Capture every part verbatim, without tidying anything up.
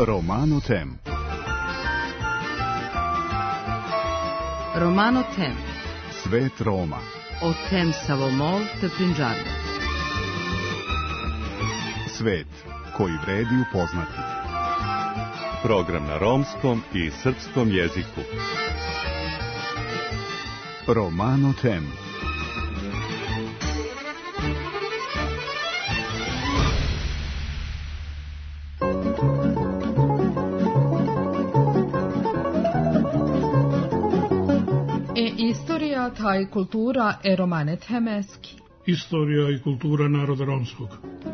Romano Tem. Romano Tem. Svet Roma. O tem Savomol te Punjabi. Svet koji vredi upoznati. Program na romskom i srpskom jeziku. Romano Tem. E istorija, taj kultura e romane temeski. Istorija i kultura naroda romskog.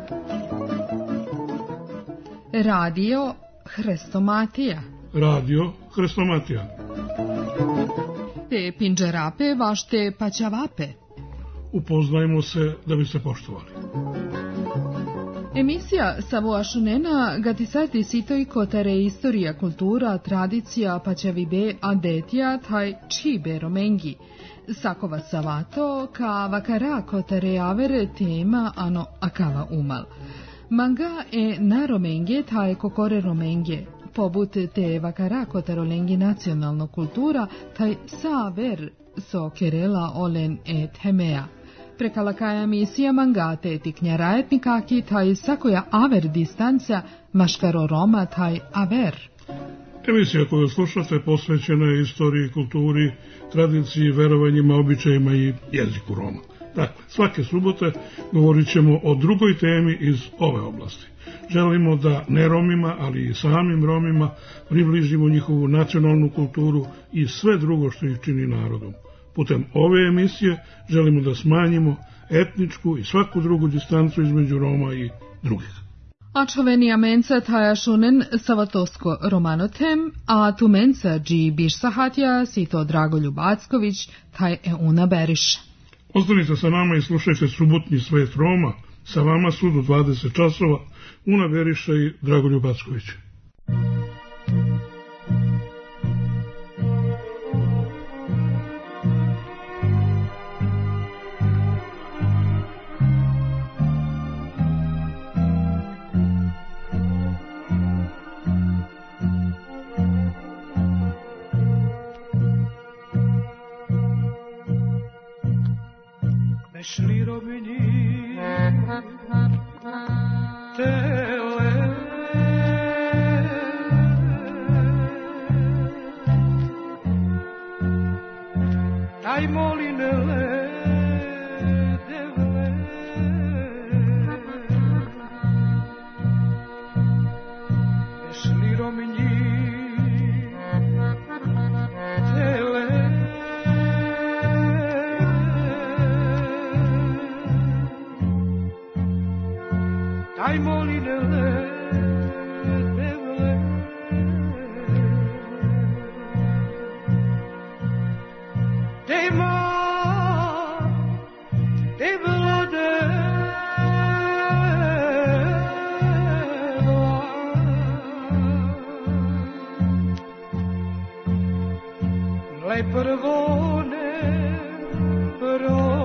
Radio Hrestomatija. Radio Hrestomatija. Te pinđerape vašte paćavape. Upoznajmo se da bi se poštovali. Emisija Savoašunena gatisati sitoj kotare istorija, kultura, tradicija, paćavibe, adetija, taj čibe romengi. Sakova savato, ka vakara kotare avere tema ano akava umal. Manga e na romenge, taj kokore romenge. Pobut te vakara kotarolengi nacionalno kultura, taj saver so kerela olen e temea. Prekalakaja misija mangate tiknjara etnikaki, taj sakoja aver distancija, maškaro Roma, taj aver. Emisija koju slušate posvećena je istoriji, kulturi, tradiciji, verovanjima, običajima i jeziku Roma. Dakle, svake subote govorit ćemo o drugoj temi iz ove oblasti. Želimo da ne Romima, ali i samim Romima približimo njihovu nacionalnu kulturu i sve drugo što ih čini narodom. Putem ove emisije želimo da smanjimo etničku i svaku drugu distancu između Roma i drugih. Ačoveni amenca taja šunen savatosko Romano Tem, a tu menca dži biš sahatja si to Dragoljub Acković, taj e una beriš. Ostanite sa nama i slušajte subotnji Svet Roma. Sa vama su do dvadeset časova Una Beriša i Dragoljub Acković. Šli robini tele, taj molinele devle, šli robini tele. Aj molinele devle, tema devla devla, le prvone prvo.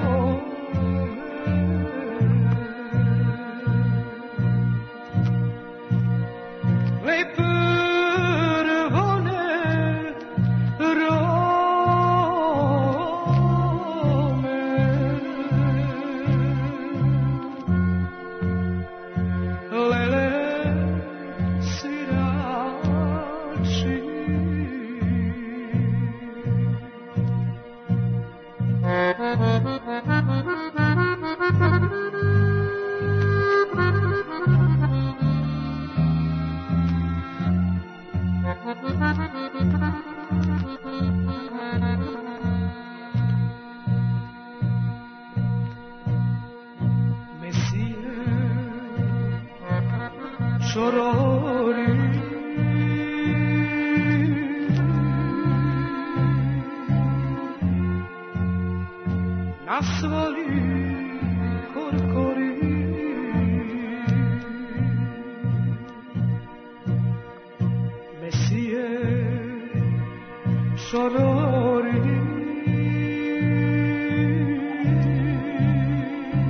Sorori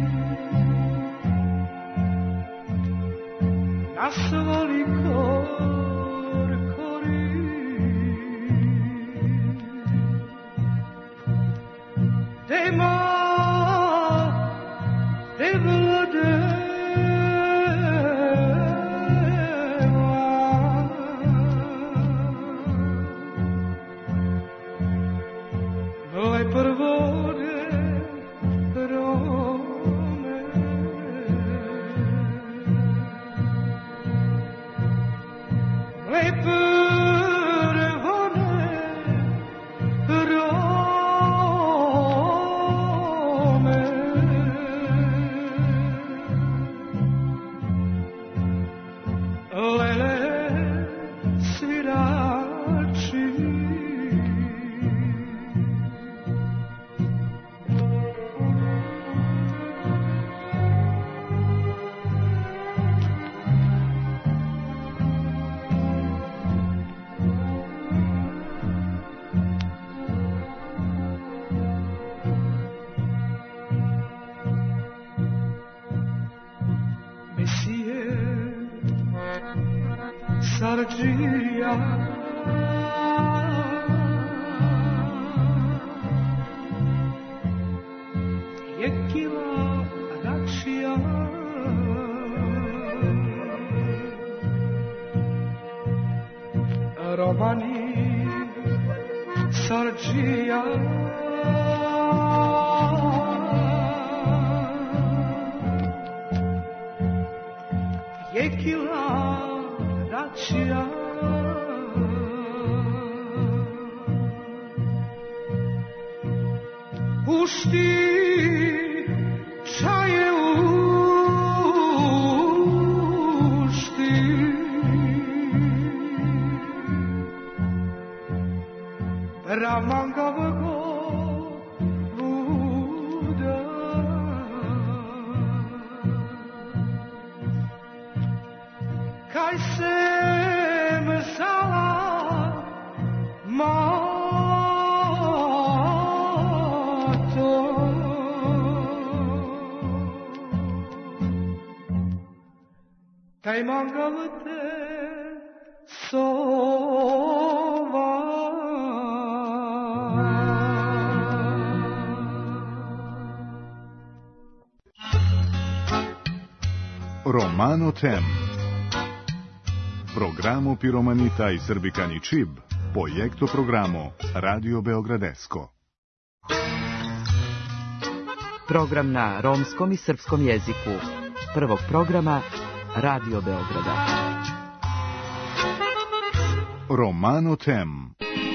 nas voli ko tema te vladeva. Le prvone Rome, le prvone Rome, lele svirači. Sargia Jekila Rakšija Romani Sargia Jekila Rakšija pušti čaje ušti Ramangavago Buda kaj se Taj mangavate sova. Romano Tem. Programo Piromanita i Srbikani Čib, projekto programo Radio Beogradesko. Program na romskom i srpskom jeziku. Prvog programa Radio Beograda. Romano Tem.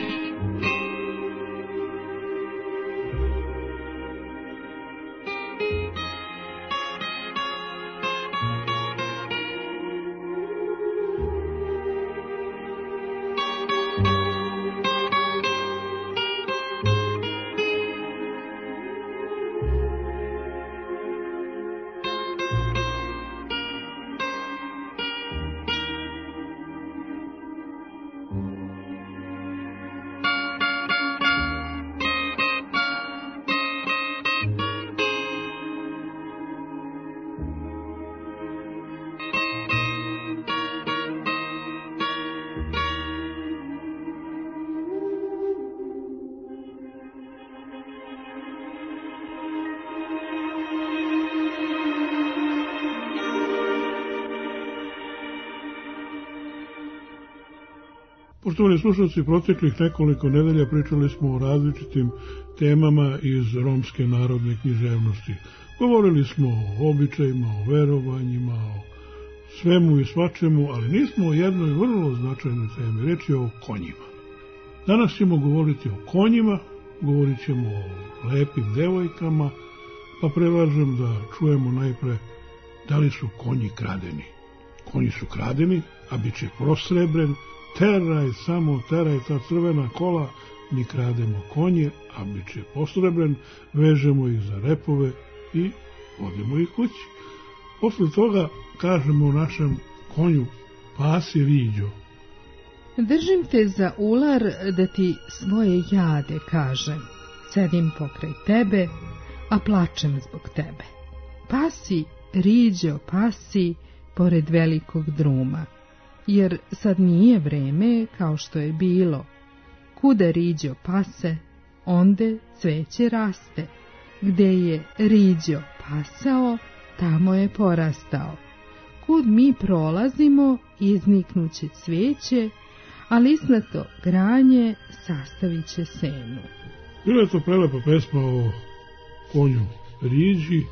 Poštovani slušalci, proteklih nekoliko nedelja pričali smo o različitim temama iz romske narodne književnosti. Govorili smo o običajima, o verovanjima, o svemu i svačemu, ali nismo o jednoj vrlo značajnoj temi, reč je o konjima. Danas ćemo govoriti o konjima, govorit ćemo o lepim devojkama, pa predlažem da čujemo najpre da li su konji kradeni. Konji su kradeni, a bit će prosrebren. Teraj, samo teraj ta crvena kola, mi krademo konje, a bit će posrebren, vežemo ih za repove i vodimo ih kući. Posle toga kažemo našem konju, pasi Riđo. Držim te za ular da ti svoje jade kažem. Sedim pokraj tebe, a plačem zbog tebe. Pasi, Riđo, pasi, pored velikog druma. Jer sad nije vreme kao što je bilo. Kuda Riđo pase, onde cveće raste. gde je riđo pasao, tamo je porastao. Kud mi prolazimo, izniknuće cvijeće, a lisnato granje sastavit će senu. Bila je to prelepa pesma o konju riđi,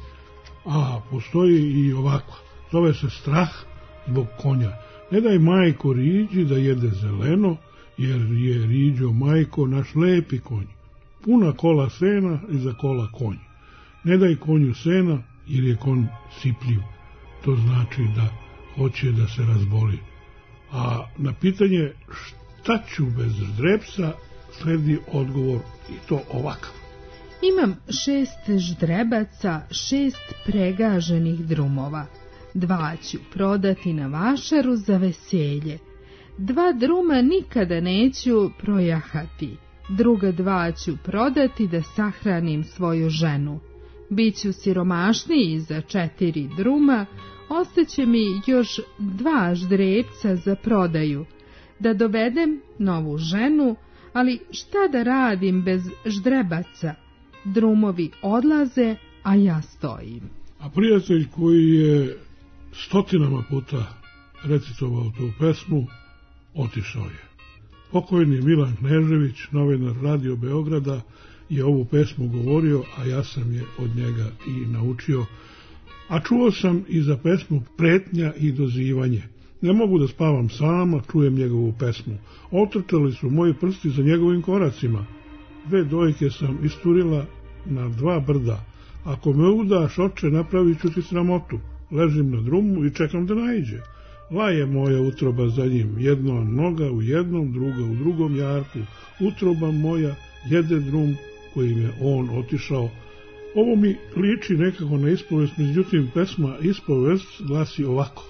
a postoji i ovakva. Zove se Strah zbog konja. Ne daj majko riđi da jede zeleno, jer je riđo majko naš lepi konj. Puna kola sena i za kola konj. Ne daj konju sena, jer je konj sipljiv. To znači da hoće da se razboli. A na pitanje šta ću bez ždrebca sledi odgovor i to ovakav. Imam šest ždrebaca, šest pregaženih drumova. Dva ću prodati na vašaru za veselje. Dva druma nikada neću projahati. Druga dva ću prodati da sahranim svoju ženu. Biću siromašniji za četiri druma, ostaće mi još dva ždrebca za prodaju. Da dovedem novu ženu, ali šta da radim bez ždrebaca? Drumovi odlaze, a ja stojim. A prijatelj koji je stotinama puta recitovao tu pesmu, otišao je. Pokojni Milan Knežević, novinar Radio Beograda, je ovu pesmu govorio, a ja sam je od njega i naučio. A čuo sam i za pesmu Pretnja i dozivanje. Ne mogu da spavam sama, čujem njegovu pesmu. Otrčali su moji prsti za njegovim koracima. Dve dojke sam isturila na dva brda. Ako me udaš, oče, napravit ću ti sramotu. Ležim na drumu i čekam da naiđe. Laje moja utroba za njim, jedna noga u jednom, druga u drugom jarku. Utroba moja jede drum kojim je on otišao. Ovo mi liči nekako na ispovest, međutim pesma ispovest glasi ovako.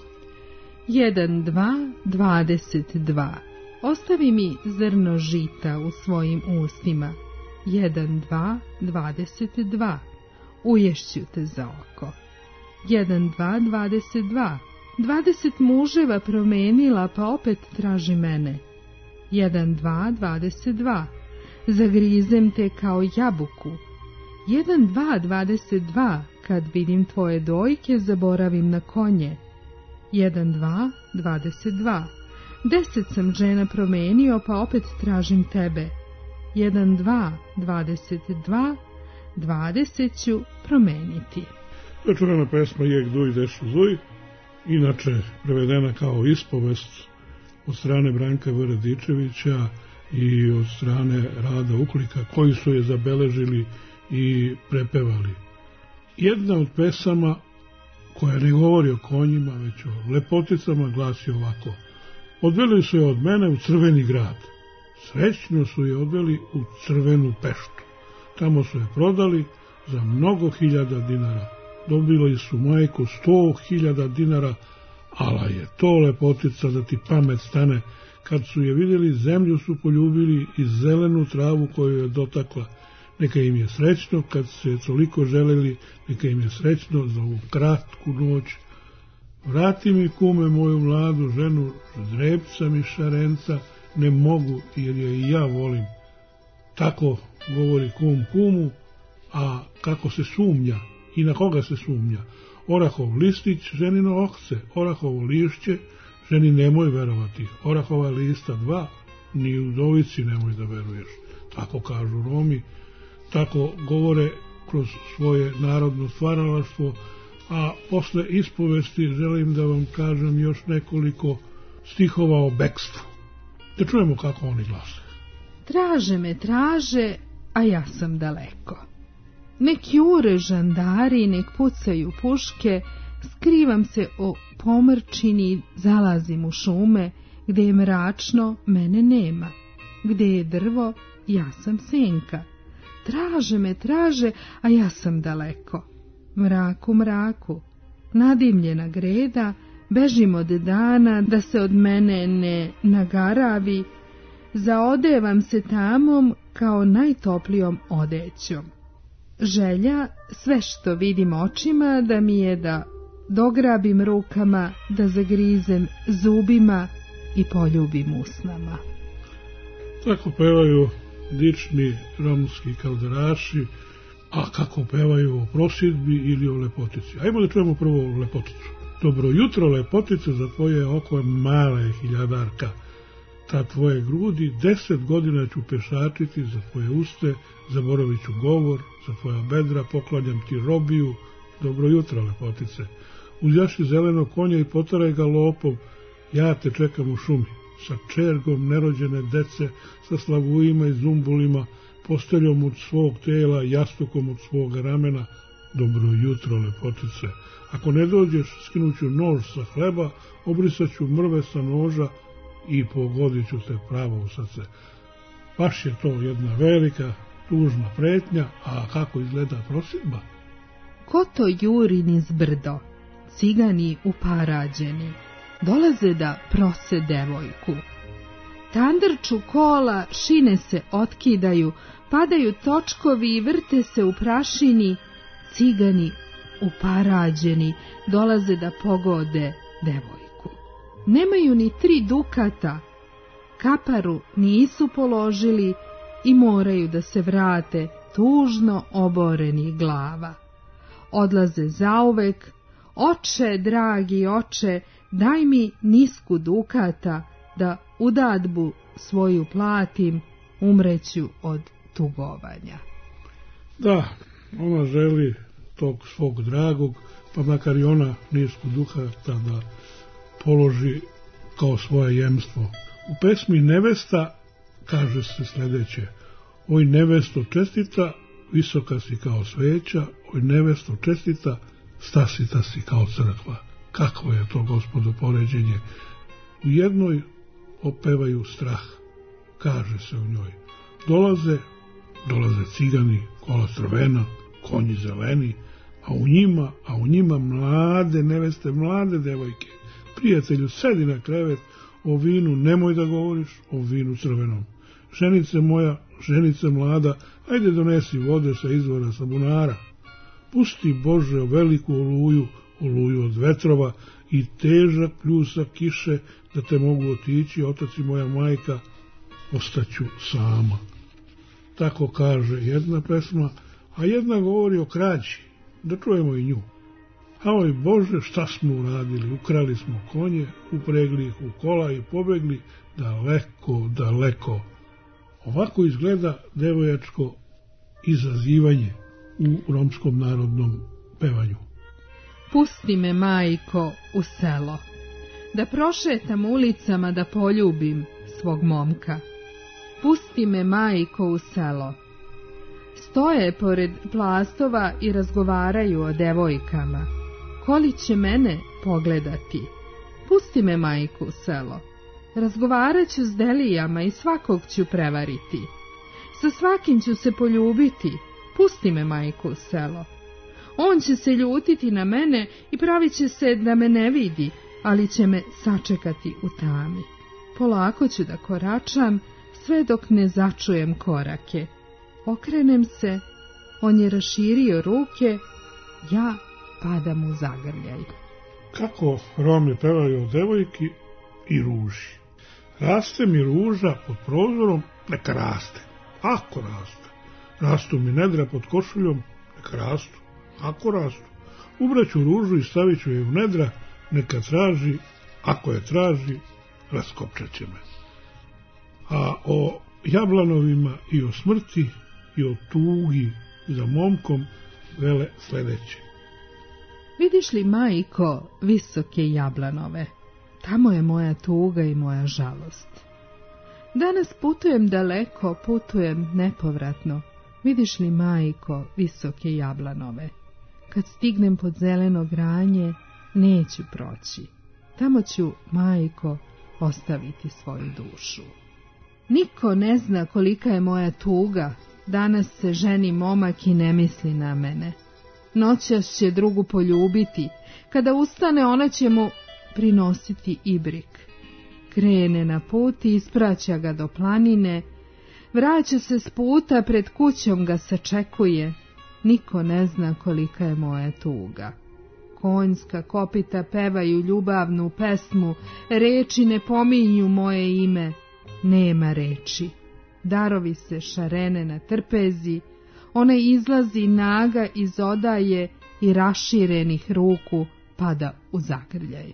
Jedan, dva, dvadeset dva. Ostavi mi zrno žita u svojim ustima. Jedan, dva, dvadeset dva. Uješću te za oko. Jedan, dva, dvadeset dva. Dvadeset muževa promenila, pa opet traži mene. Jedan, dva, dvadeset dva. Zagrizem te kao jabuku. Jedan, dva, dvadeset dva. Kad vidim tvoje dojke, zaboravim na konje. Jedan, dva, dvadeset dva. Deset sam žena promenio, pa opet tražim tebe. Jedan, dva, dvadeset dva. Dvadeset ću promeniti. To je čuvena pesma Jek duj, dešu duj, inače prevedena kao ispovest od strane Branka V. Radičevića i od strane Rada Uklika, koji su je zabeležili i prepevali. Jedna od pesama koja ne govori o konjima, već o lepoticama, glasi ovako. Odveli su je od mene u Crveni grad. Srećno su je odveli u Crvenu Peštu. Tamo su je prodali za mnogo hiljada dinara. Dobili su majko sto hiljada dinara, ala je to lepotica da ti pamet stane. Kad su je vidjeli, zemlju su poljubili i zelenu travu koju je dotakla. Neka im je srećno kad se toliko želeli, neka im je srećno za ovu kratku noć. Vrati mi, kume, moju mladu ženu, ždrebca mi šarenca, ne mogu jer je i ja volim. Tako govori kum kumu, a kako se sumnja i na koga se sumnja. Orahov listić, ženino okce, orahovo lišće, ženi nemoj verovati. Orahova lista dva, ni udovici nemoj da veruješ. Tako kažu Romi, tako govore kroz svoje narodno stvaralaštvo, a posle ispovesti želim da vam kažem još nekoliko stihova o bekstvu. Da čujemo kako oni glase. Traže me, traže, a ja sam daleko. Nek jure žandari, nek pucaju puške, skrivam se o pomrčini, zalazim u šume, gde je mračno, mene nema. Gde je drvo, ja sam senka. Traže me, traže, a ja sam daleko. Mraku, mraku, nadimljena greda, bežim od dana, da se od mene ne nagaravi, zaodevam se tamom kao najtoplijom odećom. Želja, sve što vidim očima, da mi je da dograbim rukama, da zagrizem zubima i poljubim usnama. Tako pevaju dični romski kalderaši a kako pevaju o prosjedbi ili o lepotici. Ajmo da čujemo prvo o lepoticu. Dobro jutro, lepotice, za tvoje oko mala je hiljadarka. Ta tvoje grudi, deset godina ću pešačiti, za tvoje uste zaboravit ću govor, za tvoja bedra poklanjam ti robiju. Dobro jutro, lepotice. Uzjaši zeleno konja i potaraj ga lopom, ja te čekam u šumi, sa čergom nerođene dece, sa slavujima i zumbulima, posteljom od svog tela, jastukom od svog ramena. Dobro jutro, lepotice. Ako ne dođeš, skinuću nož sa hleba, obrisaću mrve sa noža i pogodit ću te pravo u srce. Baš je to jedna velika, tužna pretnja, a kako izgleda prosjedba? Ko to juri niz brdo, cigani uparađeni, dolaze da prose devojku. Tandrču kola, šine se otkidaju, padaju točkovi i vrte se u prašini, cigani uparađeni dolaze da pogode devojku. Nemaju ni tri dukata, kaparu nisu položili i moraju da se vrate tužno oboreni glava. Odlaze zauvek, oče, dragi oče, daj mi nisku dukata, da udadbu svoju platim, umreću od tugovanja. Da, ona želi tog svog dragog, pa makar i ona nisku dukata da položi kao svoje jemstvo. U pesmi Nevesta kaže se sljedeće: oj nevesto čestita, visoka si kao sveća, oj nevesto čestita, stasita si kao crkva. Kakvo je to, gospodo, poređenje? U jednoj opevaju strah, kaže se u njoj. Dolaze, dolaze cigani, kola crvena, konji zeleni, a u njima, a u njima mlade neveste, mlade devojke. Prijatelju, sedi na krevet, o vinu nemoj da govoriš, o vinu crvenom. Ženice moja, ženice mlada, ajde donesi vode sa izvora, sa bunara. Pusti, Bože, veliku oluju, oluju od vetrova i težak pljusak kiše, da te mogu otići, otac i moja majka, ostaću sama. Tako kaže jedna pesma, a jedna govori o krađi. Da čujemo i nju. A oj Bože, šta smo uradili? Ukrali smo konje, upregli ih u kola i pobegli daleko, daleko. Ovako izgleda devojačko izazivanje u romskom narodnom pevanju. Pusti me, majko, u selo, da prošetam ulicama, da poljubim svog momka. Pusti me, majko, u selo. Stoje pored plastova i razgovaraju o devojkama. Koli će mene pogledati? Pusti me, majko, u selo. Razgovarat ću s delijama i svakog ću prevariti. Sa svakim ću se poljubiti. Pusti me, majko, u selo. On će se ljutiti na mene i pravit će se da me ne vidi, ali će me sačekati u tami. Polako ću da koračam, sve dok ne začujem korake. Okrenem se, on je raširio ruke, ja padam u zagrljaj. Kako Romi pevaju o devojki i ruži. Raste mi ruža pod prozorom, neka raste. Ako raste. Rastu mi nedra pod košuljom, neka rastu. Ako rastu. Ubraću ružu i stavit ću je u nedra, neka traži, ako je traži, raskopčat će me. A o jablanovima i o smrti i o tugi za momkom vele sljedeće. Vidiš li, majko, visoke jablanove? Tamo je moja tuga i moja žalost. Danas putujem daleko, putujem nepovratno. Vidiš li, majko, visoke jablanove? Kad stignem pod zeleno granje, neću proći. Tamo ću, majko, ostaviti svoju dušu. Niko ne zna kolika je moja tuga. Danas se ženi momak i ne misli na mene. Noćas će drugu poljubiti. Kada ustane, ona će mu prinositi ibrik. Krene na put i ispraća ga do planine. Vraća se s puta, pred kućom ga sačekuje. Niko ne zna kolika je moja tuga. Konjska kopita pevaju ljubavnu pesmu, reči ne pominju moje ime. Nema reči. Darovi se šarene na trpezi, Ona izlazi naga iz odaje i raširenih ruku pada u zagrljaj.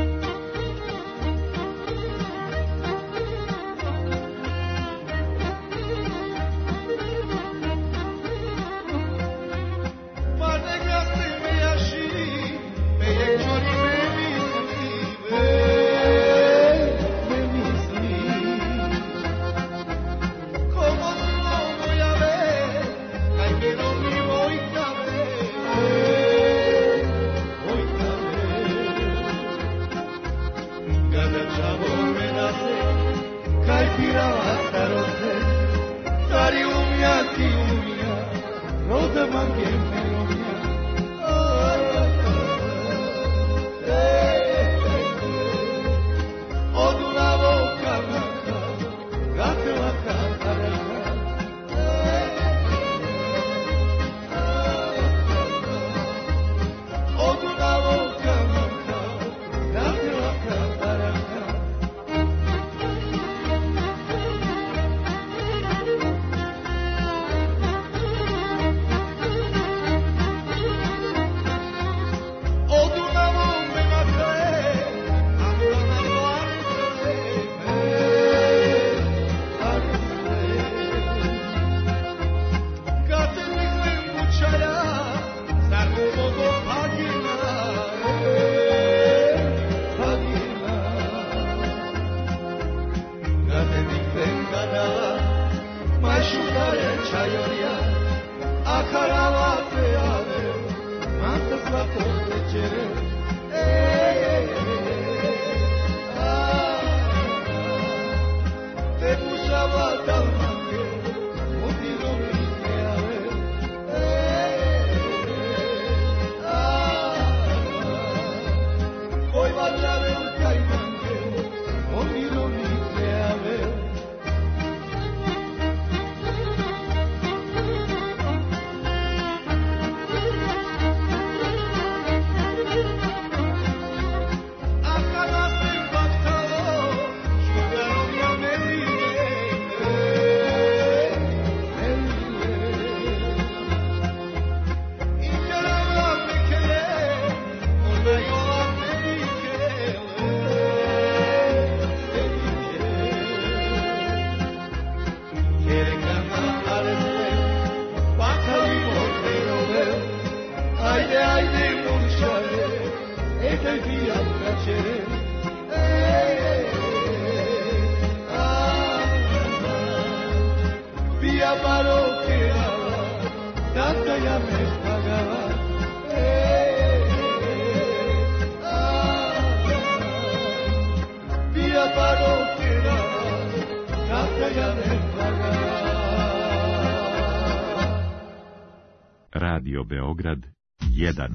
Radio Beograd jedan.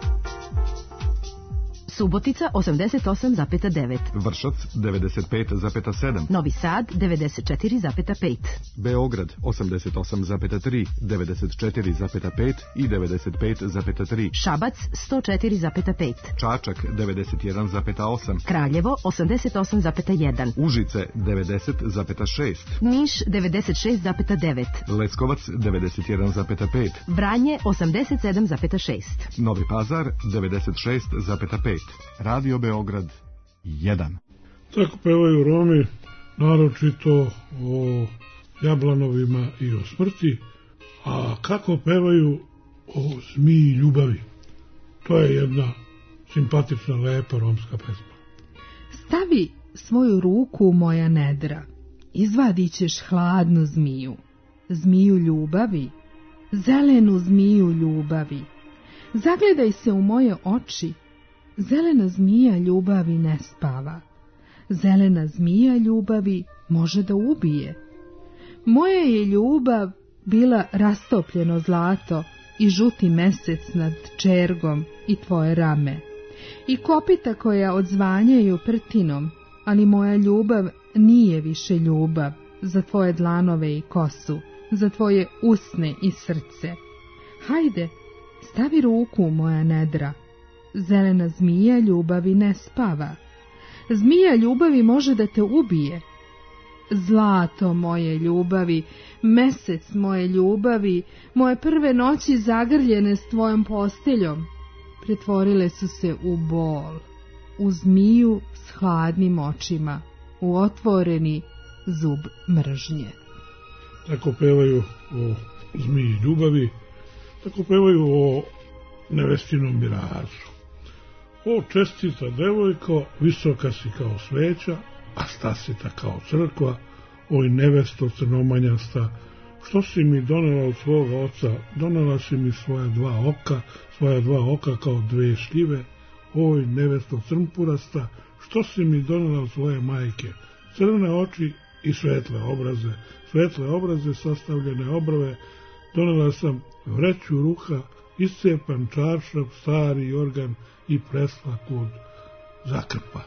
Subotica osamdeset osam zarez devet. Vršac devedeset pet zarez sedam. Novi Sad devedeset četiri zarez pet. Beograd osamdeset osam zarez tri, devedeset četiri zarez pet i devedeset pet zarez tri. Šabac sto četiri zarez pet. Čačak devedeset jedan zarez osam. Kraljevo osamdeset osam zarez jedan. Užice devedeset zarez šest. Niš devedeset šest zarez devet. Leskovac devedeset jedan zarez pet. Vranje osamdeset sedam zarez šest. Novi Pazar devedeset šest zarez pet. Radio Beograd jedan. Tako pevaju Romi, naročito o Jablanovima i o smrti, a kako pevaju o zmiji ljubavi. To je jedna simpatična, lepa romska pesma. Stavi svoju ruku u moja nedra, izvadit ćeš hladnu zmiju, zmiju ljubavi, zelenu zmiju ljubavi. Zagledaj se u moje oči, zelena zmija ljubavi ne spava. Zelena zmija ljubavi može da ubije. Moja je ljubav bila rastopljeno zlato i žuti mesec nad čergom i tvoje rame. I kopita koja odzvanjaju prtinom, ali moja ljubav nije više ljubav za tvoje dlanove i kosu, za tvoje usne i srce. Hajde, stavi ruku u moja nedra. Zelena zmija ljubavi ne spava. Zmija ljubavi može da te ubije. zlato moje ljubavi, mesec moje ljubavi, moje prve noći zagrljene s tvojom posteljom, pretvorile su se u bol, u zmiju s hladnim očima, u otvoreni zub mržnje. Tako pevaju o zmiji ljubavi, tako pevaju o nevestinom mirazu. O čestita devojko, visoka si kao sveća, a stasita kao crkva, oj nevesto crnomanjasta, što si mi donela od svoga oca, donela si mi svoja dva oka, svoja dva oka kao dve šljive, oj nevesto crnpurasta, što si mi donela od svoje majke, crvene oči i svetle obraze, svetle obraze sastavljene obrove, donela sam vreću ruha, iscepan čaršav, stari organ i preslaku od zakrpa.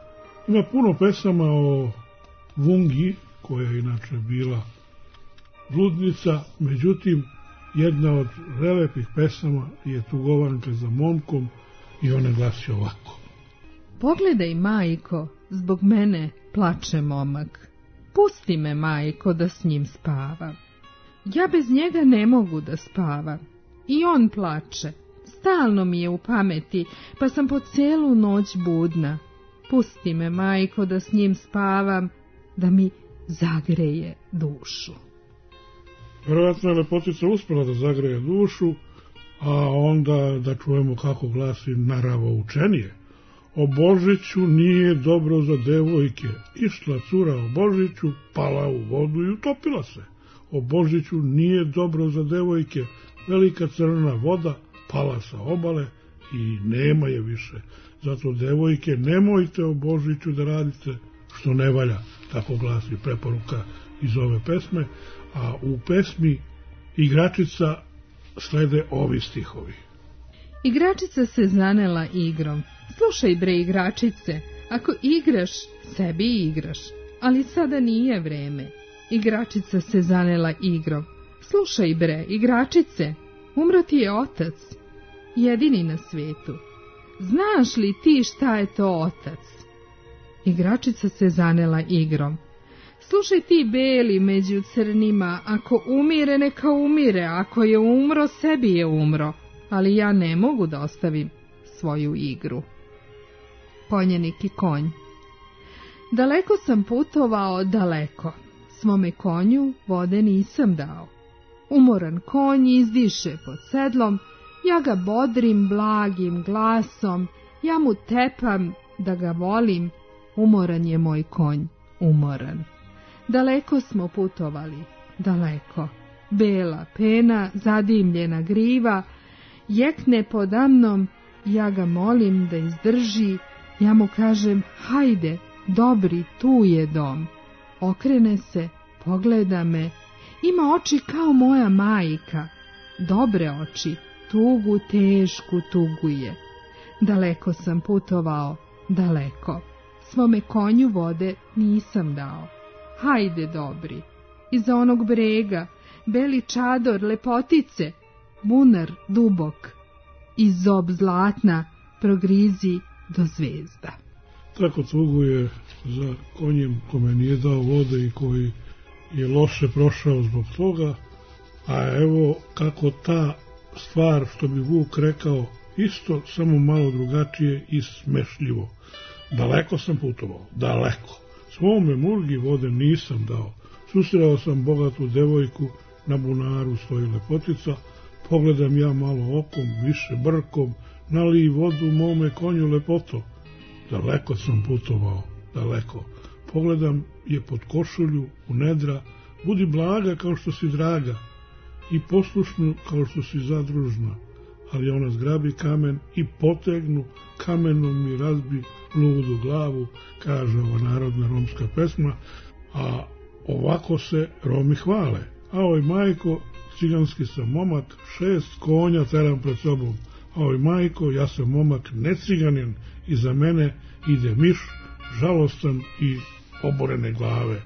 Ima puno pesama o Vungi, koja je inače bila bludnica, međutim, jedna od prelepih pesama je Tugovanka za momkom i ona glasi ovako. Pogledaj, majko, zbog mene plače momak. Pusti me, majko, da s njim spavam. Ja bez njega ne mogu da spavam. I on plače. Stalno mi je u pameti, pa sam po celu noć budna. Pusti me, majko, da s njim spavam, da mi zagreje dušu. Vjerovatno je lepotica uspela da zagreje dušu, a onda da čujemo kako glasi naravo učenije. O Božiću nije dobro za devojke, išla cura o Božiću, pala u vodu i utopila se. O Božiću nije dobro za devojke, velika crna voda, pala sa obale i nema je više. Zato, devojke, nemojte o Božiću da radite što ne valja, tako glasi preporuka iz ove pesme, a u pesmi Igračica slede ovi stihovi. Igračica se zanela igrom. Slušaj, bre, igračice, ako igraš, sebi igraš, ali sada nije vreme. Igračica se zanela igrom. Slušaj, bre, igračice, umro ti je otac, jedini na svetu. Znaš li ti šta je to otac? Igračica se zanela igrom. Slušaj ti, beli među crnima, ako umire, neka umire, ako je umro, sebi je umro, ali ja ne mogu da ostavim svoju igru. Konjenik i konj. Daleko sam putovao, daleko, svome konju vode nisam dao. Umoran konj izdiše pod sedlom, ja ga bodrim blagim glasom, ja mu tepam da ga volim, umoran je moj konj, umoran. Daleko smo putovali, daleko, bela pena, zadimljena griva, jekne podamnom, ja ga molim da izdrži, ja mu kažem, hajde, dobri, tu je dom. Okrene se, pogleda me, ima oči kao moja majka, dobre oči, tugu tešku tuguje. Daleko sam putovao, daleko, svome konju vode nisam dao. Hajde, dobri, iza onog brega, beli čador lepotice, bunar dubok, i zob zlatna progrizi do zvezda. Tako tuguje za konjem kome nije dao vode i koji je loše prošao zbog toga, a evo kako ta stvar, što bi Vuk rekao, isto, samo malo drugačije i smešljivo. Daleko sam putovao, daleko. Svome murgi vode nisam dao. Susreo sam bogatu devojku, na bunaru stoji lepotica, pogledam ja malo okom, više brkom, nalij vodu mome konju lepoto. Daleko sam putovao, daleko. Pogledam je pod košulju, u nedra, budi blaga kao što si draga i poslušnu kao što si zadružna. Ali ona zgrabi kamen i potegnu, kamenom mi razbi ludu glavu, kaže ova narodna romska pesma, a ovako se Romi hvale. A oj majko, ciganski sam momak, šest konja teram pred sobom. A oj majko, ja sam momak ne ciganin, iza mene ide miš, žalostan i oborene glave.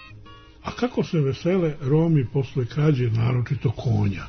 A kako se vesele Romi posle krađe, naročito konja.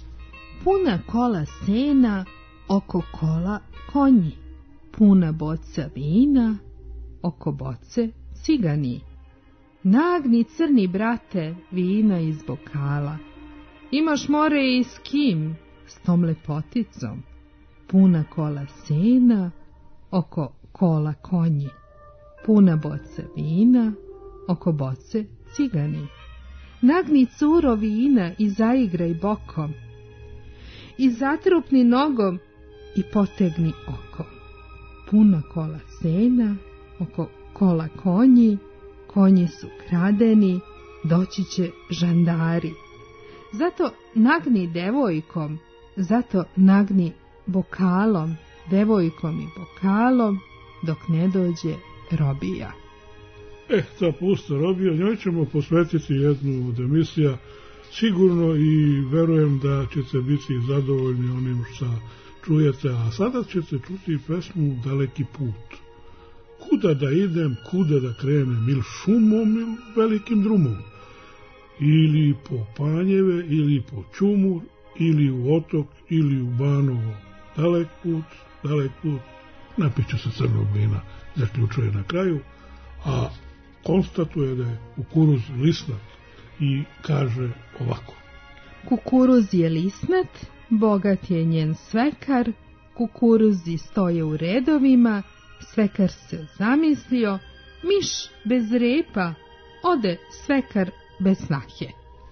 Puna kola sena, oko kola konji, puna boca vina, oko boce cigani. nagni crni brate vina iz bokala. Imaš more i s kim, s tom lepoticom, puna kola sena, oko kola konji, puna boca vina, oko boce cigani. Nagni curo vina i zaigraj bokom, i zatrupni nogom i potegni oko. Puna kola sena, oko kola konji, konji su kradeni, doći će žandari. Zato nagni devojkom, zato nagni bokalom, devojkom i bokalom, dok ne dođe robija. E, ta pusta robija, njoj ćemo posvetiti jednu od emisija, sigurno, i verujem da ćete biti zadovoljni onim što čujete, a sada ćete čuti pesmu Daleki put. Kuda da idem, kuda da krenem, ili šumom, ili velikim drumom, ili po Panjeve, ili po Ćumur, ili u Otok, ili u Banovo. Dalek put, dalek put, napiću se crnog vina, zaključuje na kraju, a konstatuje da je kukuruz lisnat i kaže ovako. Kukuruz je lisnat, bogat je njen svekar, kukuruzi stoje u redovima, svekar se zamislio, miš bez repa, ode svekar bez snahe.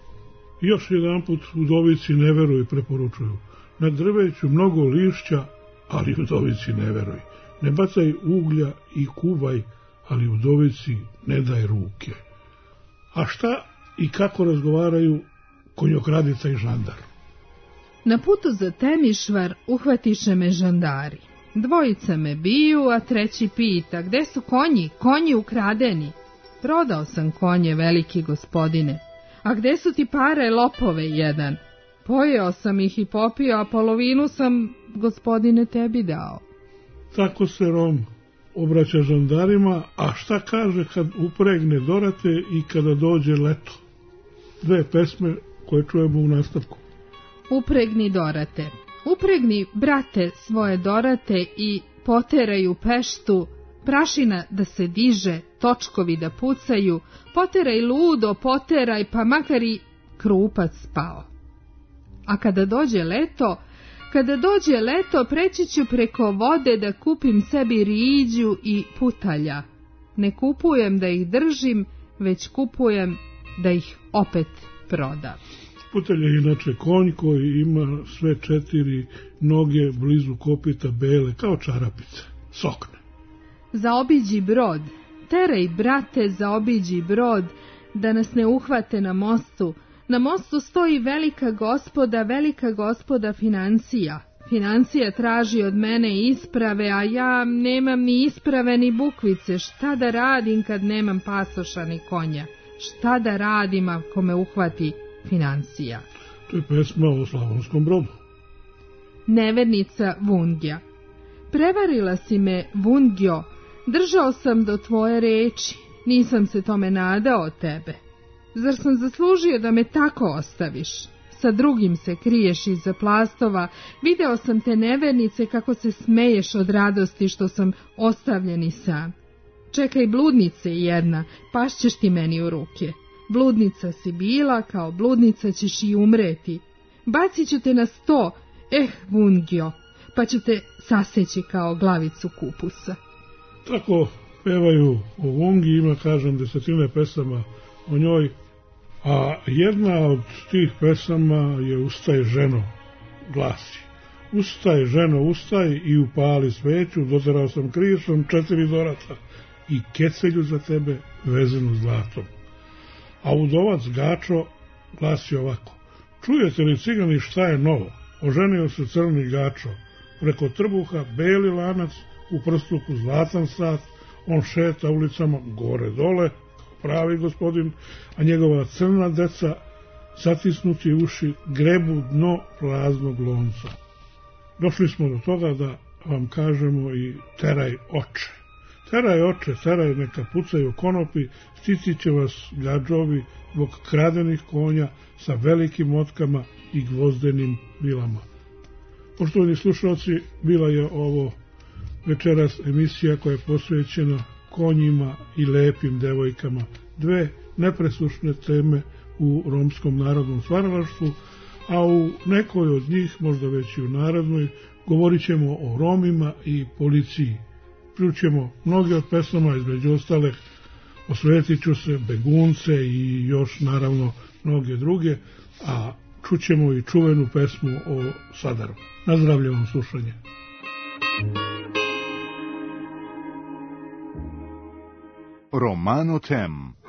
Još jedan put udovici ne veruj, preporučuju. Na drveću mnogo lišća, ali udovici ne veruj. Ne bacaj uglja i kuvaj, ali udovici ne daj ruke. A šta i kako razgovaraju konjokradica i žandar? Na putu za Temišvar uhvatiše me žandari. Dvojica me biju, a treći pita, gde su konji, konji ukradeni? Prodao sam konje, veliki gospodine. A gde su ti pare, lopove jedan? Pojeo sam ih i popio, a polovinu sam, gospodine, tebi dao. Tako se Rom obraća žandarima, a šta kaže kad upregne Dorate i kada dođe leto? Dve pesme koje čujemo u nastavku. Upregni Dorate. Upregni, brate, svoje Dorate i poteraj u Peštu, prašina da se diže, točkovi da pucaju, poteraj ludo, poteraj, pa makar i krupac spao. A kada dođe leto, kada dođe leto, preći ću preko vode da kupim sebi riđu i putalja. Ne kupujem da ih držim, već kupujem da ih opet prodam. Putalj je inače konj koji ima sve četiri noge blizu kopita bele, kao čarapice, sokne. Zaobiđi brod, teraj, brate, zaobiđi brod, da nas ne uhvate na mostu. Na mostu stoji velika gospoda, velika gospoda financija. Financija traži od mene isprave, a ja nemam ni isprave ni bukvice. Šta da radim kad nemam pasoša ni konja? Šta da radim ako me uhvati financija? To je pesma o Slavonskom Brodu. Nevernica Vungja. Prevarila si me, Vungjo, držao sam do tvoje reči, nisam se tome nadao od tebe. Zar sam zaslužio da me tako ostaviš? Sa drugim se kriješ iza plastova, video sam te nevernice kako se smeješ od radosti što sam ostavljen i sam. Čekaj, bludnice jedna, pašćeš ti meni u ruke. Bludnica si bila, kao bludnica ćeš i umreti. Bacit ću te na sto, eh, Vungjo, pa ću te saseći kao glavicu kupusa. Tako pevaju o Vungi, ima, kažem, desetine pesama o njoj, a jedna od tih pesama je Ustaj, ženo, glasi. Ustaj, ženo, ustaj i upali sveću, doterao sam krišom četiri dorata i kecelju za tebe vezenu zlatom. A udovac Gačo glasi ovako. Čujete li, cigani, šta je novo? Oženio se crni Gačo, preko trbuha beli lanac, u prstuku zlatan sat, on šeta ulicama gore dole, pravi gospodin, a njegova crna deca, zatisnuti uši, grebu dno praznog lonca. Došli smo do toga da vam kažemo i teraj oče. Teraj oče, teraj, neka pucaju konopi, sticit će vas gađovi zbog kradenih konja sa velikim motkama i gvozdenim vilama. Poštovani slušalci, bila je ovo večeras emisija koja je posvećena konjima i lepim devojkama. Dve nepresušne teme u romskom narodnom stvaralaštvu, a u nekoj od njih, možda već i u narodnoj, govorit ćemo o Romima i policiji. Čućemo mnoge od pesama, između ostalih Osvetit ću se, Begunce i još naravno mnoge druge, a čućemo i čuvenu pesmu o Sadaru. Nazdravljam vam slušanje. Romano Tem.